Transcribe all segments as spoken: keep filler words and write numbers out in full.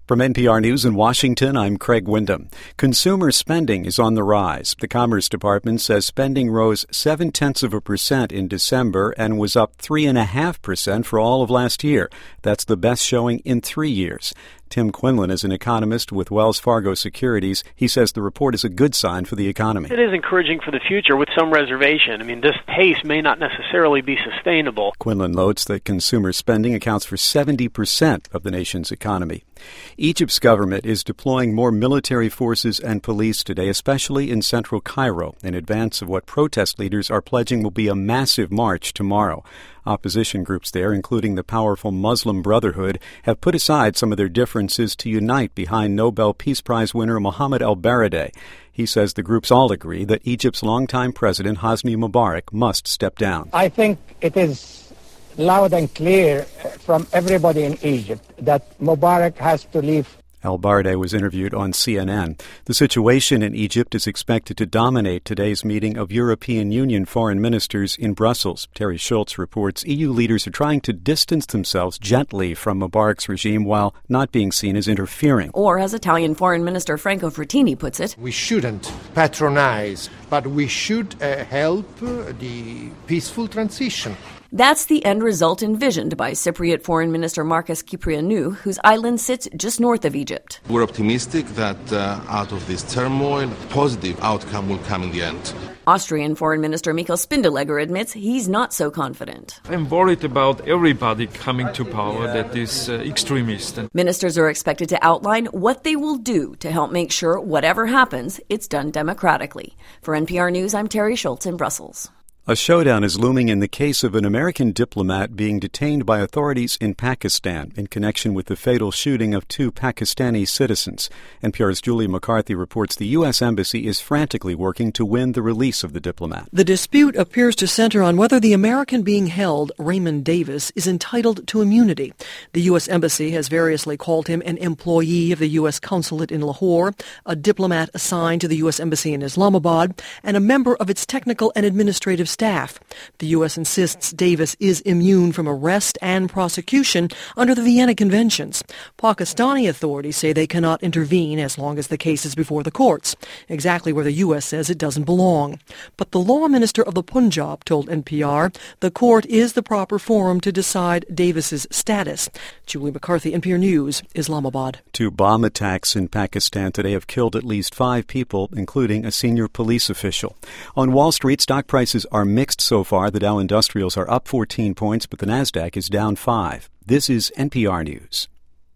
From N P R News in Washington, I'm Craig Windham. Consumer spending is on the rise. The Commerce Department says spending rose seven-tenths of a percent in December and was up three and a half percent for all of last year. That's the best showing in three years. Tim Quinlan is an economist with Wells Fargo Securities. He says the report is a good sign for the economy. It is encouraging for the future with some reservation. I mean, this pace may not necessarily be sustainable. Quinlan notes that consumer spending accounts for seventy percent of the nation's economy. Egypt's government is deploying more military forces and police today, especially in central Cairo, in advance of what protest leaders are pledging will be a massive march tomorrow. Opposition groups there, including the powerful Muslim Brotherhood, have put aside some of their differences to unite behind Nobel Peace Prize winner Mohammed al-Baradei. He says the groups all agree that Egypt's longtime president, Hosni Mubarak, must step down. I think it is loud and clear from everybody in Egypt that Mubarak has to leave. Al-Baradei was interviewed on C N N. The situation in Egypt is expected to dominate today's meeting of European Union foreign ministers in Brussels. Terry Schultz reports E U leaders are trying to distance themselves gently from Mubarak's regime while not being seen as interfering. Or, as Italian Foreign Minister Franco Frattini puts it, we shouldn't patronize, but we should uh, help uh, the peaceful transition. That's the end result envisioned by Cypriot Foreign Minister Marcus Kyprianou, whose island sits just north of Egypt. We're optimistic that uh, out of this turmoil, a positive outcome will come in the end. Austrian Foreign Minister Michael Spindelegger admits he's not so confident. I'm worried about everybody coming to power that is uh, extremist. Ministers are expected to outline what they will do to help make sure whatever happens, it's done democratically. For N P R News, I'm Terry Schultz in Brussels. A showdown is looming in the case of an American diplomat being detained by authorities in Pakistan in connection with the fatal shooting of two Pakistani citizens. N P R's Julie McCarthy reports the U S Embassy is frantically working to win the release of the diplomat. The dispute appears to center on whether the American being held, Raymond Davis, is entitled to immunity. The U S Embassy has variously called him an employee of the U S Consulate in Lahore, a diplomat assigned to the U S Embassy in Islamabad, and a member of its technical and administrative staff. The U S insists Davis is immune from arrest and prosecution under the Vienna Conventions. Pakistani authorities say they cannot intervene as long as the case is before the courts, exactly where the U S says it doesn't belong. But the law minister of the Punjab told N P R the court is the proper forum to decide Davis's status. Julie McCarthy, N P R News, Islamabad. Two bomb attacks in Pakistan today have killed at least five people, including a senior police official. On Wall Street, stock prices are mixed so far. The Dow Industrials are up fourteen points, but the Nasdaq is down five. This is N P R News.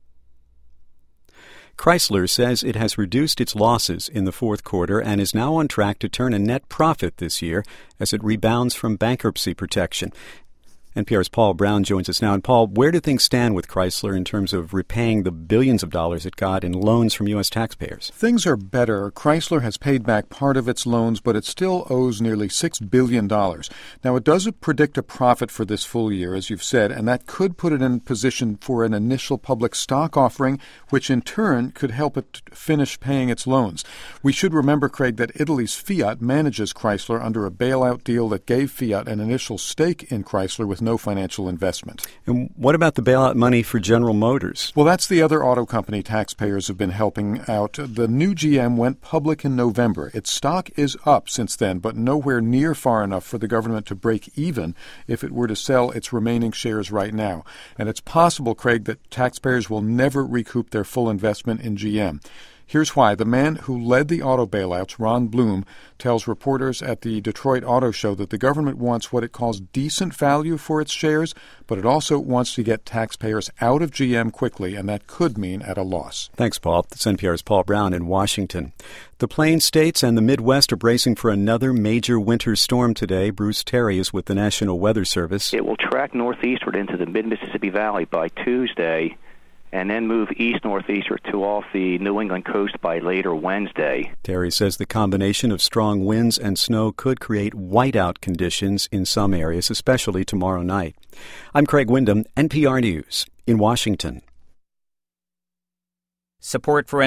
Chrysler says it has reduced its losses in the fourth quarter and is now on track to turn a net profit this year as it rebounds from bankruptcy protection. N P R's Paul Brown joins us now. And Paul, where do things stand with Chrysler in terms of repaying the billions of dollars it got in loans from U S taxpayers? Things are better. Chrysler has paid back part of its loans, but it still owes nearly six billion dollars. Now, it does predict a profit for this full year, as you've said, and that could put it in position for an initial public stock offering, which in turn could help it finish paying its loans. We should remember, Craig, that Italy's Fiat manages Chrysler under a bailout deal that gave Fiat an initial stake in Chrysler with no financial investment. And what about the bailout money for General Motors? Well, that's the other auto company taxpayers have been helping out. The new G M went public in November. Its stock is up since then, but nowhere near far enough for the government to break even if it were to sell its remaining shares right now. And it's possible, Craig, that taxpayers will never recoup their full investment in G M. Here's why. The man who led the auto bailouts, Ron Bloom, tells reporters at the Detroit Auto Show that the government wants what it calls decent value for its shares, but it also wants to get taxpayers out of G M quickly, and that could mean at a loss. Thanks, Paul. That's N P R's Paul Brown in Washington. The Plains states and the Midwest are bracing for another major winter storm today. Bruce Terry is with the National Weather Service. It will track northeastward into the mid-Mississippi Valley by Tuesday, and then move east-northeastward to off the New England coast by later Wednesday. Terry says the combination of strong winds and snow could create whiteout conditions in some areas, especially tomorrow night. I'm Craig Windham, N P R News, in Washington. Support for